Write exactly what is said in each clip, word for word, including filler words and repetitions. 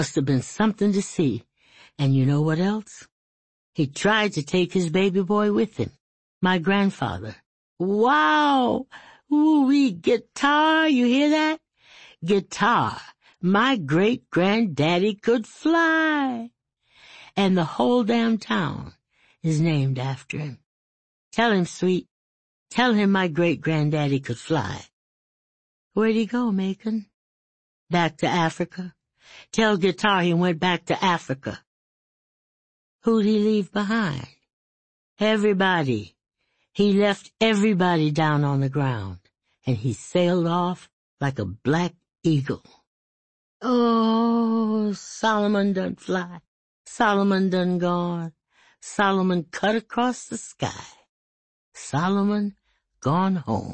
Must have been something to see. And you know what else? He tried to take his baby boy with him, my grandfather. Wow! Ooh-wee, guitar, you hear that? Guitar. My great-granddaddy could fly. And the whole damn town is named after him. Tell him, sweet. Tell him my great-granddaddy could fly. Where'd he go, Macon? Back to Africa. Tell Guitar he went back to Africa. Who'd he leave behind? Everybody. He left everybody down on the ground, and he sailed off like a black eagle. Oh, Solomon done fly. Solomon done gone. Solomon cut across the sky. Solomon gone home.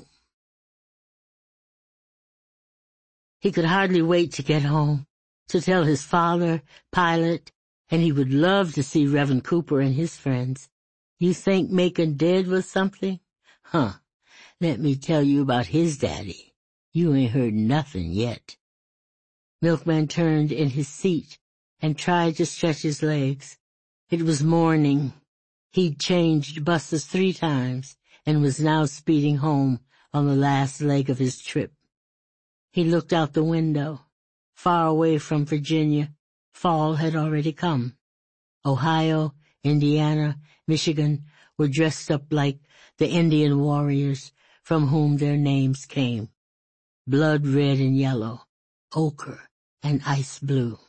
He could hardly wait to get home, to tell his father, Pilate, and he would love to see Reverend Cooper and his friends. You think Macon dead was something? Huh. Let me tell you about his daddy. You ain't heard nothing yet. Milkman turned in his seat and tried to stretch his legs. It was morning. He'd changed buses three times and was now speeding home on the last leg of his trip. He looked out the window. Far away from Virginia, fall had already come. Ohio, Indiana, Michigan were dressed up like the Indian warriors from whom their names came. Blood red and yellow, ochre and ice blue.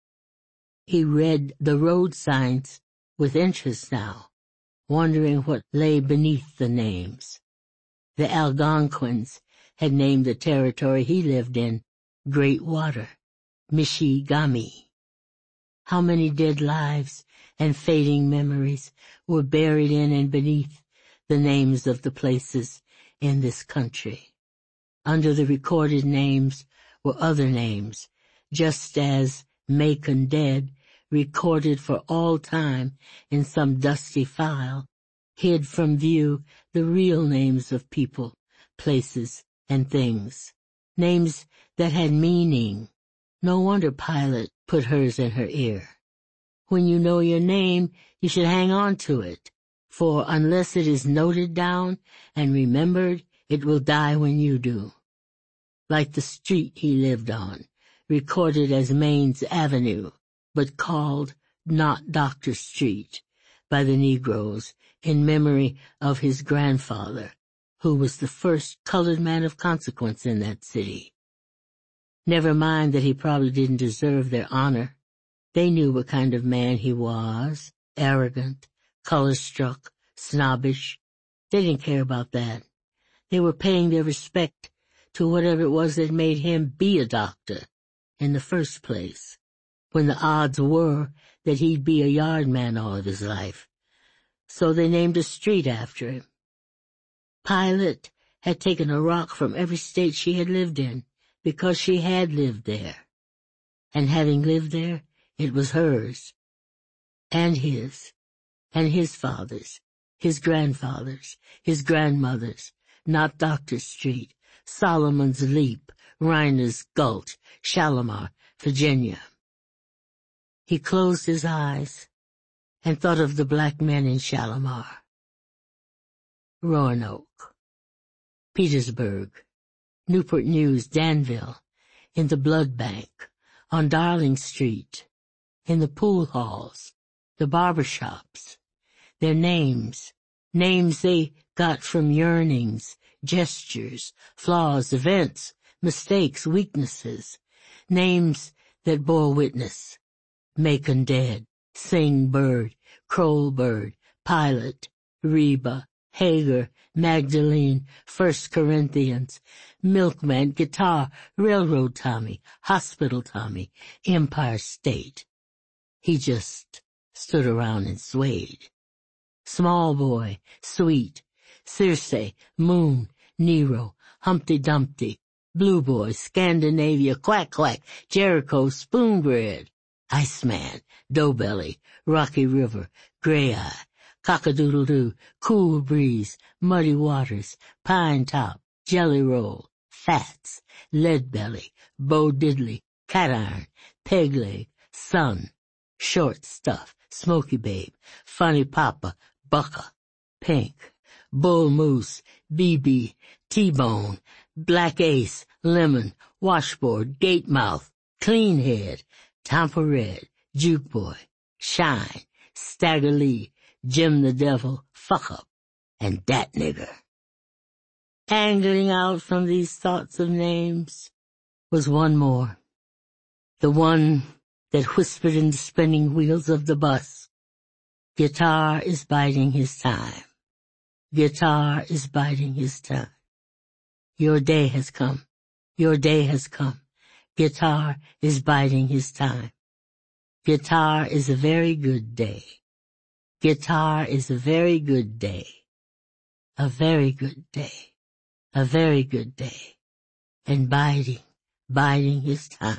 He read the road signs with interest now, wondering what lay beneath the names. The Algonquins had named the territory he lived in Great Water, Michigami. How many dead lives and fading memories were buried in and beneath the names of the places in this country. Under the recorded names were other names, just as Macon dead, recorded for all time in some dusty file, hid from view the real names of people, places, and things. Names that had meaning. No wonder Pilate put hers in her ear. When you know your name, you should hang on to it, for unless it is noted down and remembered, it will die when you do. Like the street he lived on, recorded as Maine's Avenue, but called not Doctor Street by the Negroes in memory of his grandfather, who was the first colored man of consequence in that city. Never mind that he probably didn't deserve their honor. They knew what kind of man he was, arrogant, color-struck, snobbish. They didn't care about that. They were paying their respect to whatever it was that made him be a doctor in the first place, when the odds were that he'd be a yard man all of his life. So they named a street after him. Pilate had taken a rock from every state she had lived in, because she had lived there. And having lived there, it was hers, and his, and his father's, his grandfather's, his grandmother's, not Doctor Street, Solomon's Leap, Reiner's Gulch, Shalimar, Virginia. He closed his eyes and thought of the black men in Shalimar. Roanoke, Petersburg, Newport News, Danville, in the blood bank, on Darling Street, in the pool halls, the barber shops. Their names, names they got from yearnings, gestures, flaws, events, mistakes, weaknesses, names that bore witness. Macon dead, Sing Bird, Kroll Bird, Pilate, Reba, Hager, Magdalene, First Corinthians, Milkman, Guitar, Railroad Tommy, Hospital Tommy, Empire State. He just stood around and swayed. Small Boy, Sweet, Circe, Moon, Nero, Humpty Dumpty, Blue Boy, Scandinavia, Quack Quack, Jericho, Spoonbread, Iceman, Doughbelly, Rocky River, Gray Eye, Cock-a-doodle-doo, Cool Breeze, Muddy Waters, Pine Top, Jelly Roll, Fats, Lead Belly, Bo Diddley, Cat Iron, Peg Leg, Son, Short Stuff, Smoky Babe, Funny Papa, Bucka, Pink, Bull Moose, B B, T-Bone, Black Ace, Lemon, Washboard, Gatemouth, Cleanhead, Tampa Red, Juke Boy, Shine, Stagger Lee, Jim the Devil, Fuck Up, and Dat Nigger. Angling out from these thoughts of names was one more. The one that whispered in the spinning wheels of the bus. Guitar is biding his time. Guitar is biding his time. Your day has come. Your day has come. Guitar is biding his time. Guitar is a very good day. Guitar is a very good day. A very good day. A very good day. And biding, biding his time.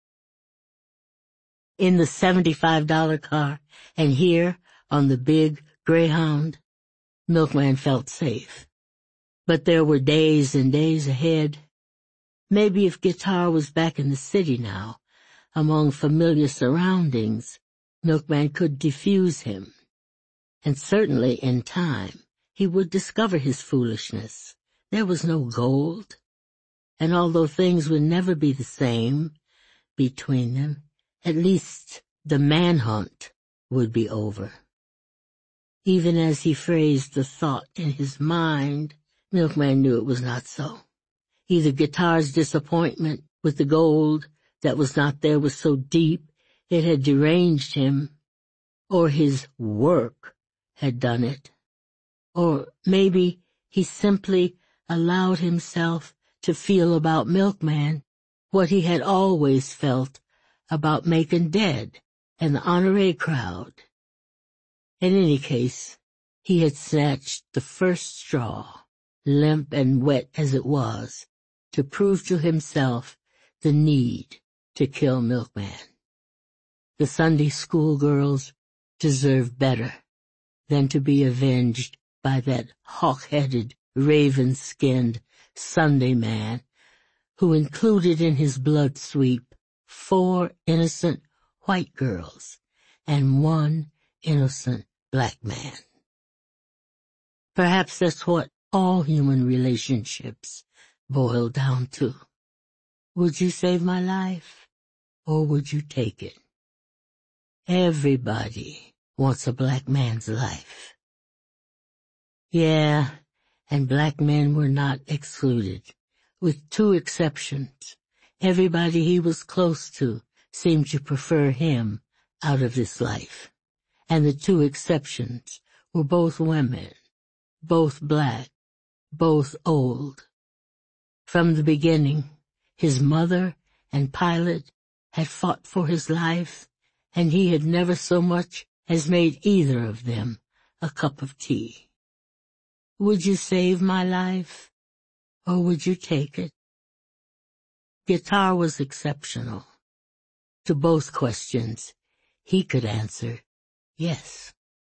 In the seventy-five dollar car, and here on the big Greyhound, Milkman felt safe. But there were days and days ahead. Maybe if Guitar was back in the city now, among familiar surroundings, Milkman could defuse him. And certainly in time, he would discover his foolishness. There was no gold. And although things would never be the same between them, at least the manhunt would be over. Even as he phrased the thought in his mind, Milkman knew it was not so. Either Guitar's disappointment with the gold that was not there was so deep it had deranged him, or his work had done it. Or maybe he simply allowed himself to feel about Milkman what he had always felt about Macon Dead and the honoré crowd. In any case, he had snatched the first straw, limp and wet as it was, to prove to himself the need to kill Milkman. The Sunday school girls deserved better than to be avenged by that hawk-headed, raven-skinned Sunday man who included in his blood sweep four innocent white girls and one innocent black man. Perhaps that's what all human relationships boil down to. Would you save my life, or would you take it? Everybody wants a black man's life. Yeah, and black men were not excluded, with two exceptions. Everybody he was close to seemed to prefer him out of this life. And the two exceptions were both women, both black, both old. From the beginning, his mother and Pilot had fought for his life, and he had never so much as made either of them a cup of tea. Would you save my life, or would you take it? Guitar was exceptional. To both questions, he could answer yes.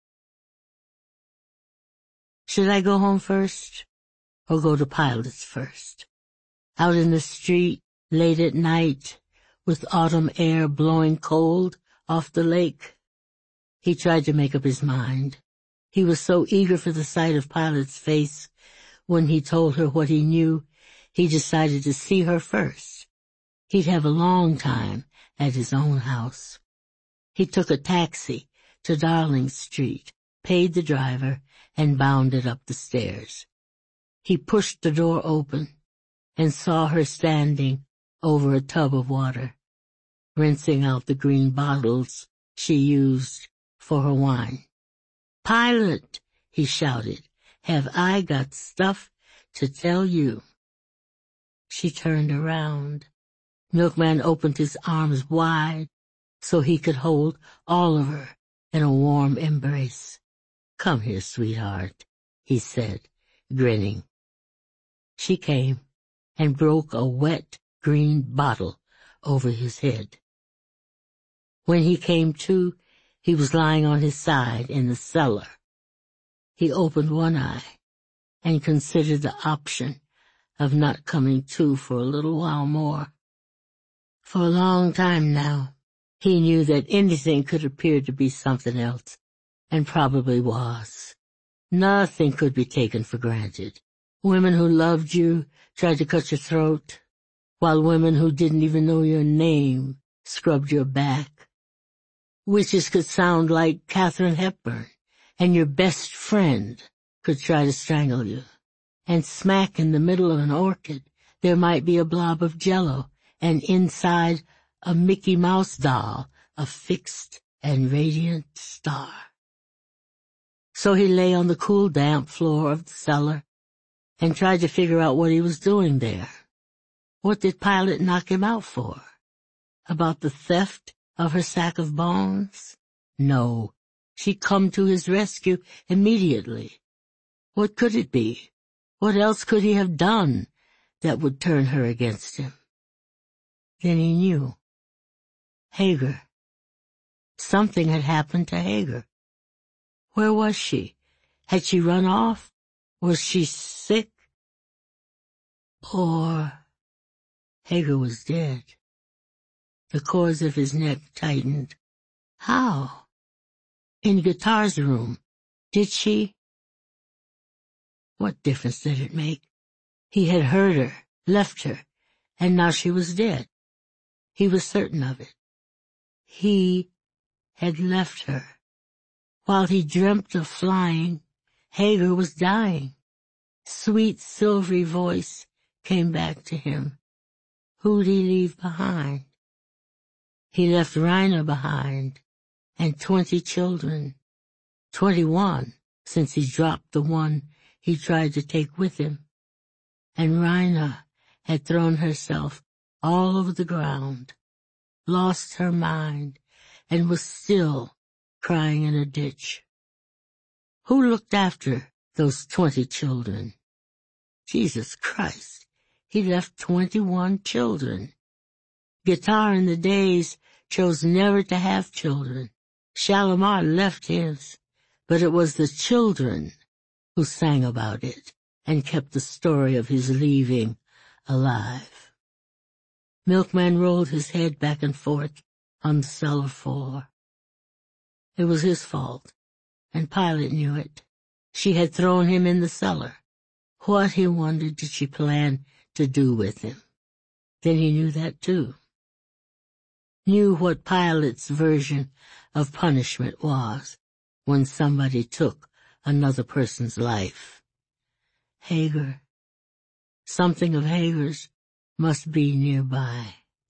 Should I go home first, or go to Pilot's first? Out in the street, late at night, with autumn air blowing cold off the lake? He tried to make up his mind. He was so eager for the sight of Pilot's face when he told her what he knew, he decided to see her first. He'd have a long time at his own house. He took a taxi to Darling Street, paid the driver, and bounded up the stairs. He pushed the door open and saw her standing over a tub of water, rinsing out the green bottles she used for her wine. "Pilot," he shouted, "have I got stuff to tell you." She turned around. Milkman opened his arms wide so he could hold all of her in a warm embrace. "Come here, sweetheart," he said, grinning. She came and broke a wet green bottle over his head. When he came to, he was lying on his side in the cellar. He opened one eye and considered the option of not coming to for a little while more. For a long time now, He knew that anything could appear to be something else, and probably was. Nothing could be taken for granted. Women who loved you tried to cut your throat, while women who didn't even know your name scrubbed your back. Witches could sound like Katharine Hepburn, and your best friend could try to strangle you. And smack in the middle of an orchid, there might be a blob of jello, and inside a Mickey Mouse doll, a fixed and radiant star. So he lay on the cool, damp floor of the cellar and tried to figure out what he was doing there. What did Pilate knock him out for? About the theft of her sack of bones? No, she'd come to his rescue immediately. What could it be? What else could he have done that would turn her against him? Then he knew. Hagar. Something had happened to Hagar. Where was she? Had she run off? Was she sick? Or Hagar was dead. The cords of his neck tightened. How? In Guitar's room. Did she? What difference did it make? He had hurt her, left her, and now she was dead. He was certain of it. He had left her. While he dreamt of flying, Hagar was dying. Sweet, silvery voice came back to him. Who'd he leave behind? He left Raina behind, and twenty children. Twenty-one, since he dropped the one he tried to take with him. And Raina had thrown herself all over the ground, lost her mind, and was still crying in a ditch. Who looked after those twenty children? Jesus Christ, he left twenty-one children. Guitar in the days chose never to have children. Shalimar left his, but it was the children who sang about it and kept the story of his leaving alive. Milkman rolled his head back and forth on the cellar floor. It was his fault, and Pilate knew it. She had thrown him in the cellar. What, he wondered, did she plan to do with him? Then he knew that too. Knew what Pilate's version of punishment was when somebody took another person's life. Hagar. Something of Hagar's must be nearby.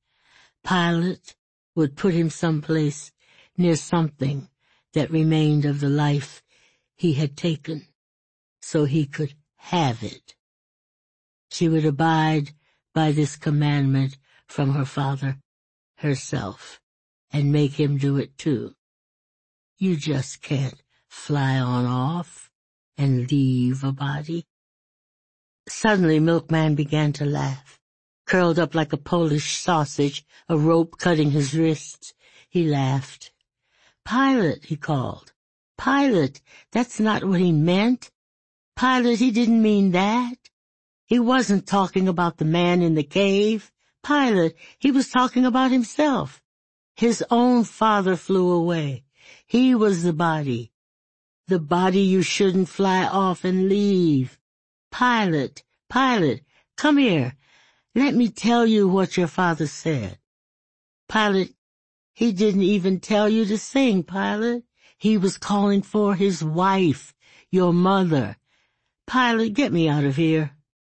Pilate would put him someplace near something that remained of the life he had taken, so he could have it. She would abide by this commandment from her father herself, and make him do it too. You just can't fly on off and leave a body. Suddenly Milkman began to laugh. Curled up like a Polish sausage, a rope cutting his wrists, he laughed. Pilate, he called. Pilate, that's not what he meant. Pilate, he didn't mean that. He wasn't talking about the man in the cave. Pilate, he was talking about himself. His own father flew away. He was the body. The body you shouldn't fly off and leave. Pilate, Pilate, come here. Let me tell you what your father said. Pilate, he didn't even tell you to sing, Pilate. He was calling for his wife, your mother. Pilate, get me out of here.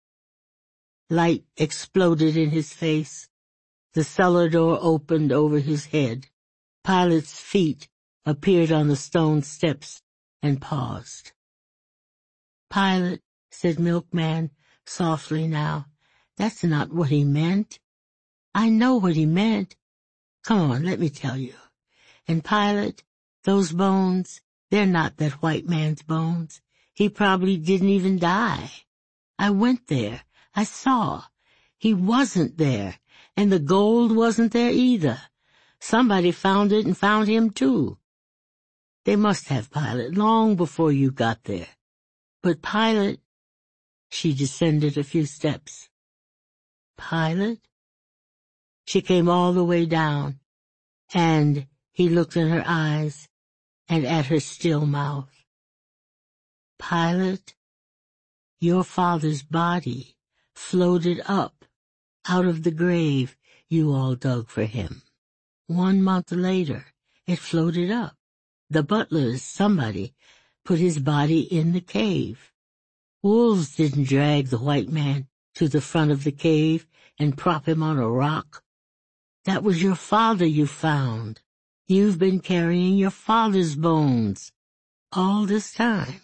Light exploded in his face. The cellar door opened over his head. Pilate's feet appeared on the stone steps and paused. Pilate, said Milkman softly now, that's not what he meant. I know what he meant. Come on, let me tell you. And Pilate, those bones, they're not that white man's bones. He probably didn't even die. I went there. I saw. He wasn't there, and the gold wasn't there either. Somebody found it and found him too. They must have, Pilate, long before you got there. But Pilate, she descended a few steps. Pilate? She came all the way down. and he looked in her eyes and at her still mouth. Pilate, your father's body floated up out of the grave you all dug for him. One month later, it floated up. The butlers, somebody, put his body in the cave. Wolves didn't drag the white man to the front of the cave and prop him on a rock. That was your father you found. You've been carrying your father's bones all this time.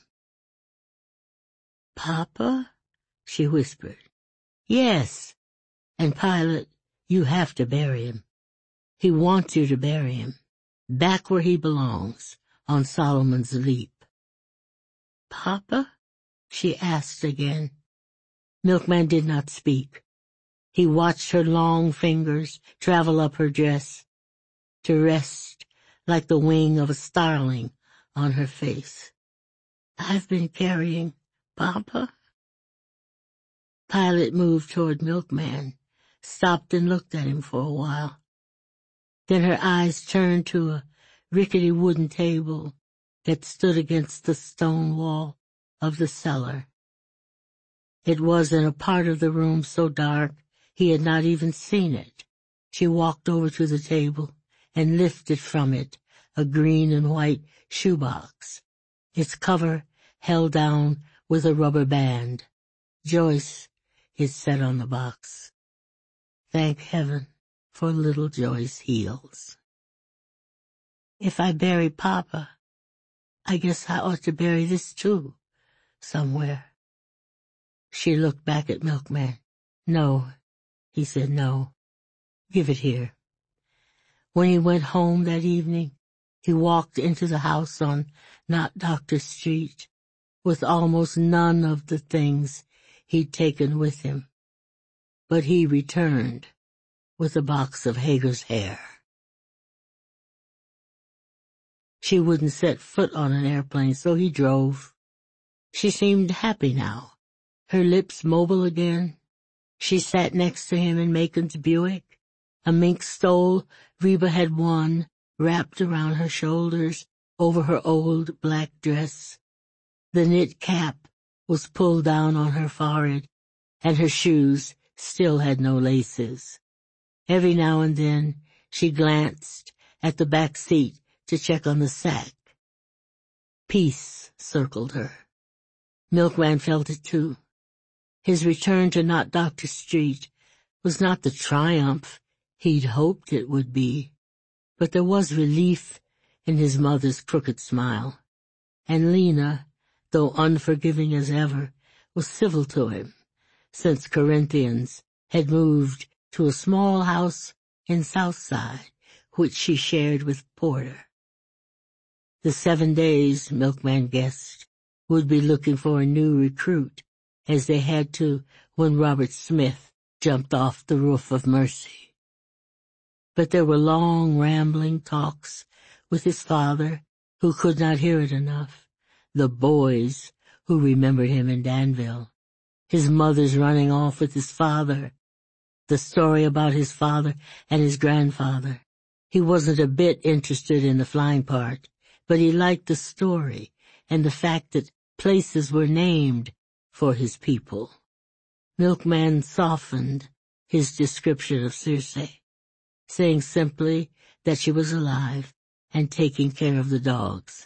Papa? She whispered. Yes. And Pilate, you have to bury him. He wants you to bury him, back where he belongs, on Solomon's Leap. Papa? She asked again. Milkman did not speak. He watched her long fingers travel up her dress, to rest like the wing of a starling on her face. I've been carrying Papa? Pilate moved toward Milkman, stopped and looked at him for a while. Then her eyes turned to a rickety wooden table that stood against the stone wall of the cellar. It was in a part of the room so dark he had not even seen it. She walked over to the table and lifted from it a green and white shoebox, its cover held down with a rubber band. Joyce, it said on the box. Thank heaven for little Joyce heels. If I bury Papa, I guess I ought to bury this too, somewhere. She looked back at Milkman. No, he said, no. Give it here. When he went home that evening, he walked into the house on Not Doctor Street with almost none of the things he'd taken with him. But he returned with a box of Hager's hair. She wouldn't set foot on an airplane, so he drove. She seemed happy now, her lips mobile again. She sat next to him in Macon's Buick, a mink stole Reba had won, wrapped around her shoulders over her old black dress. The knit cap was pulled down on her forehead, and her shoes still had no laces. Every now and then she glanced at the back seat to check on the sack. Peace circled her. Milkman felt it too. His return to Not Doctor Street was not the triumph he'd hoped it would be, but there was relief in his mother's crooked smile, and Lena, though unforgiving as ever, was civil to him, since Corinthians had moved to a small house in Southside, which she shared with Porter. The seven days, Milkman guessed, would be looking for a new recruit, as they had to when Robert Smith jumped off the roof of Mercy. But there were long, rambling talks with his father, who could not hear it enough, the boys who remembered him in Danville, his mother's running off with his father, the story about his father and his grandfather. He wasn't a bit interested in the flying part, but he liked the story and the fact that places were named for his people. Milkman softened his description of Circe, saying simply that she was alive and taking care of the dogs.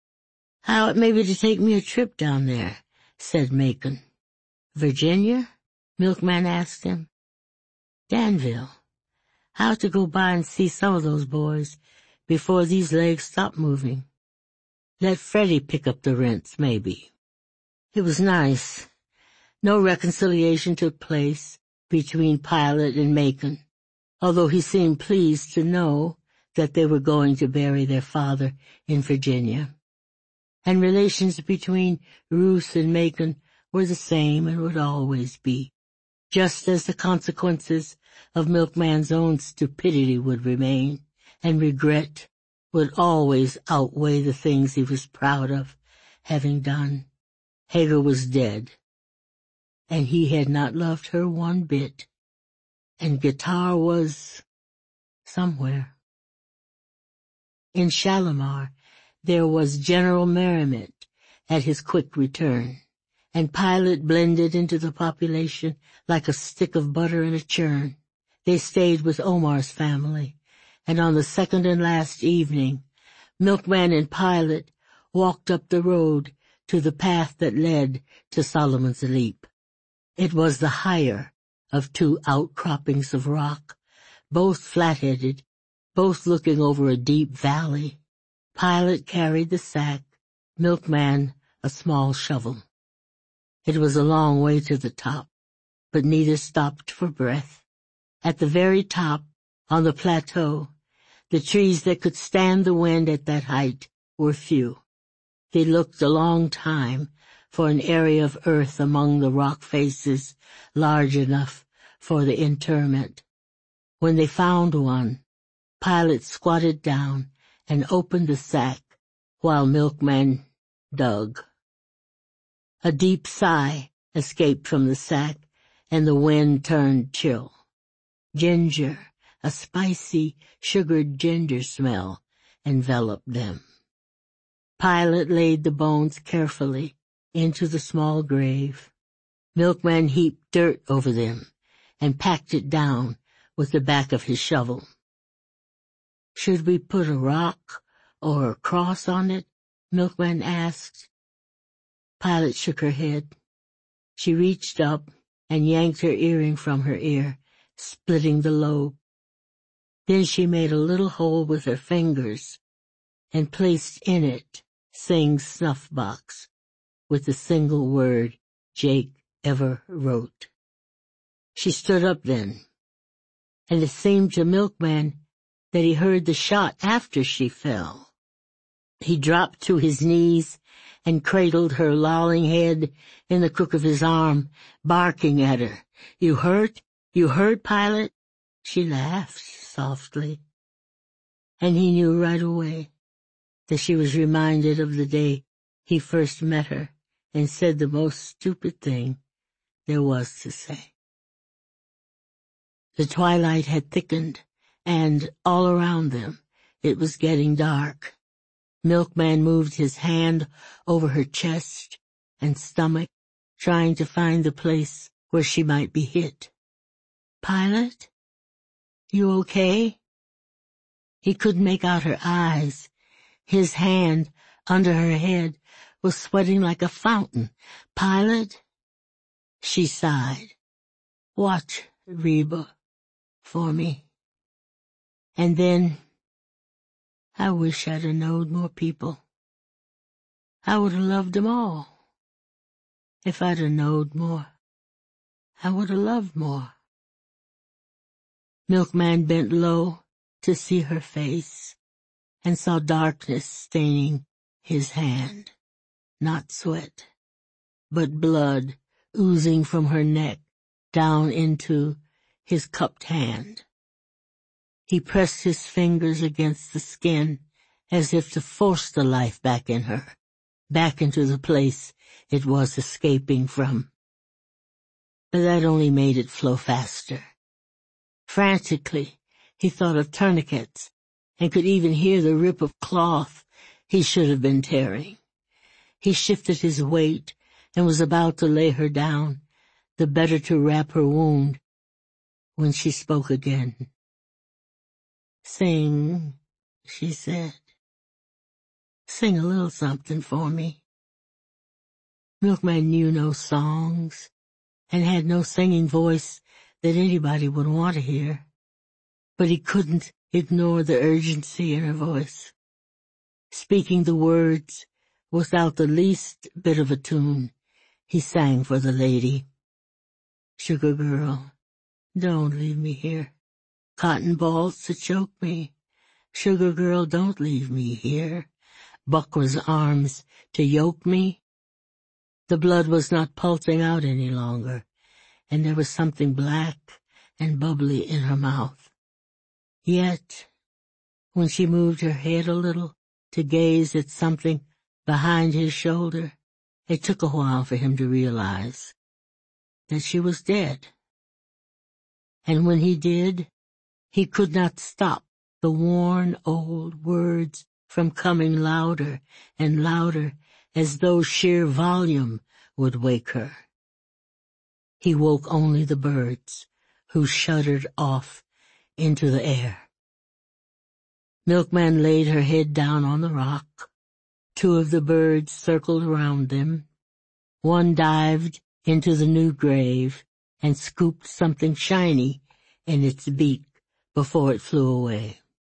How it may be to take me a trip down there, said Macon. Virginia? Milkman asked him. Danville. How to go by and see some of those boys before these legs stop moving. Let Freddie pick up the rents, maybe. It was nice. No reconciliation took place between Pilate and Macon, although he seemed pleased to know that they were going to bury their father in Virginia. And relations between Ruth and Macon were the same and would always be, just as the consequences of Milkman's own stupidity would remain, and regret would always outweigh the things he was proud of having done. Hager was dead, and he had not loved her one bit, and Guitar was somewhere. In Shalimar, there was general merriment at his quick return, and Pilate blended into the population like a stick of butter in a churn. They stayed with Omar's family, and on the second and last evening, Milkman and Pilate walked up the road to the path that led to Solomon's Leap. It was the higher of two outcroppings of rock, both flat-headed, both looking over a deep valley. Pilate carried the sack, Milkman a small shovel. It was a long way to the top, but neither stopped for breath. At the very top, on the plateau, the trees that could stand the wind at that height were few. They looked a long time for an area of earth among the rock faces large enough for the interment. When they found one, Pilate squatted down and opened the sack while Milkman dug. A deep sigh escaped from the sack, and the wind turned chill. Ginger, a spicy, sugared ginger smell, enveloped them. Pilate laid the bones carefully into the small grave. Milkman heaped dirt over them and packed it down with the back of his shovel. "Should we put a rock or a cross on it?" Milkman asked. Pilate shook her head. She reached up and yanked her earring from her ear, splitting the lobe. Then she made a little hole with her fingers and placed in it Singh's snuff box with the single word Jake ever wrote. She stood up then, and it seemed to Milkman that he heard the shot after she fell. He dropped to his knees and cradled her lolling head in the crook of his arm, barking at her. "You hurt? You hurt, Pilate?" She laughed softly, and he knew right away that she was reminded of the day he first met her and said the most stupid thing there was to say. The twilight had thickened, and all around them it was getting dark. Milkman moved his hand over her chest and stomach, trying to find the place where she might be hit. "Pilate? You okay?" He couldn't make out her eyes. His hand under her head was sweating like a fountain. "Pilate?" She sighed. "Watch, Reba, for me." And then, "I wish I'd a knowed more people. I would a loved 'em all. If I'd a knowed more, I would a loved more." Milkman bent low to see her face and saw darkness staining his hand, not sweat, but blood oozing from her neck down into his cupped hand. He pressed his fingers against the skin as if to force the life back in her, back into the place it was escaping from. But that only made it flow faster. Frantically, he thought of tourniquets and could even hear the rip of cloth he should have been tearing. He shifted his weight and was about to lay her down, the better to wrap her wound, when she spoke again. "Sing," she said. "Sing a little something for me." Milkman knew no songs and had no singing voice that anybody would want to hear, but he couldn't ignore the urgency in her voice. Speaking the words without the least bit of a tune, he sang for the lady. "Sugar girl, don't leave me here. Cotton balls to choke me. Sugar girl, don't leave me here. Buckler's arms to yoke me." The blood was not pulsing out any longer, and there was something black and bubbly in her mouth. Yet, when she moved her head a little to gaze at something behind his shoulder, it took a while for him to realize that she was dead. And when he did, he could not stop the worn old words from coming louder and louder as though sheer volume would wake her. He woke only the birds, who shuddered off into the air. Milkman laid her head down on the rock. Two of the birds circled around them. One dived into the new grave and scooped something shiny in its beak before it flew away.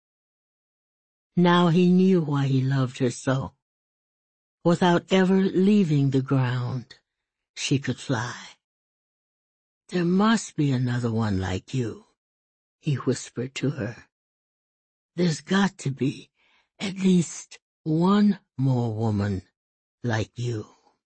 Now he knew why he loved her so. Without ever leaving the ground, she could fly. "There must be another one like you," he whispered to her. "There's got to be at least one more woman like you."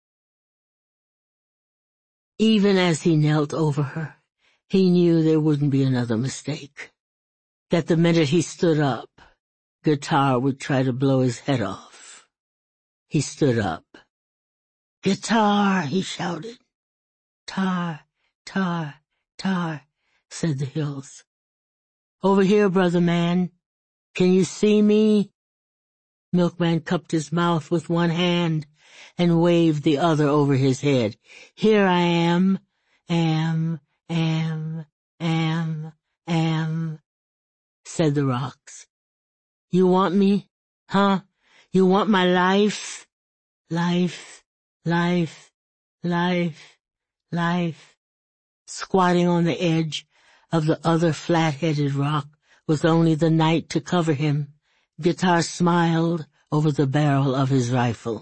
Even as he knelt over her, he knew there wouldn't be another mistake. That the minute he stood up, Guitar would try to blow his head off. He stood up. "Guitar," he shouted. "Tar, tar, tar," said the hills. "Over here, brother man. Can you see me?" Milkman cupped his mouth with one hand and waved the other over his head. "Here I am, am, am, am, am," said the rocks. "You want me, huh? You want my life? Life, life, life, life." Squatting on the edge of the other flat-headed rock with only the night to cover him, Guitar smiled over the barrel of his rifle.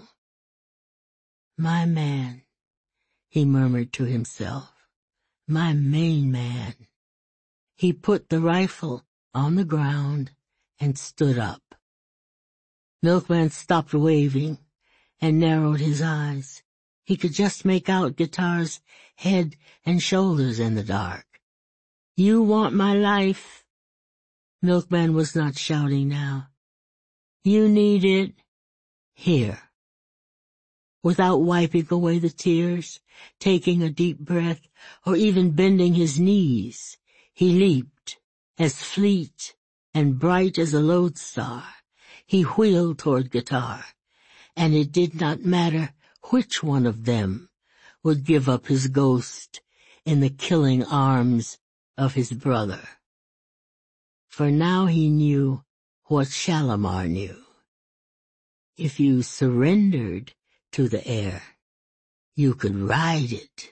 "My man," he murmured to himself. "My main man." He put the rifle on the ground and stood up. Milkman stopped waving and narrowed his eyes. He could just make out Guitar's head and shoulders in the dark. "You want my life?" Milkman was not shouting now. "You need it? Here." Without wiping away the tears, taking a deep breath, or even bending his knees, he leaped, as fleet and bright as a lodestar. He wheeled toward Guitar, and it did not matter which one of them would give up his ghost in the killing arms of his brother. For now he knew what Shalimar knew. If you surrendered to the air, you could ride it.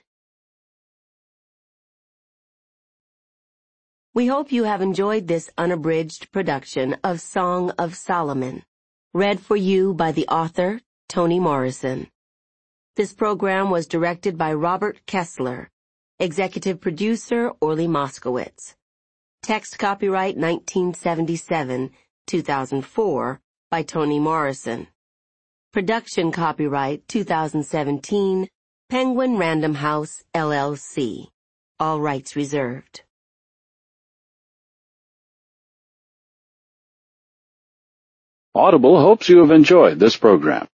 We hope you have enjoyed this unabridged production of Song of Solomon, read for you by the author, Toni Morrison. This program was directed by Robert Kessler, executive producer Orly Moskowitz. Text copyright nineteen seventy-seven, two thousand four by Toni Morrison. Production copyright two thousand seventeen, Penguin Random House, L L C. All rights reserved. Audible hopes you have enjoyed this program.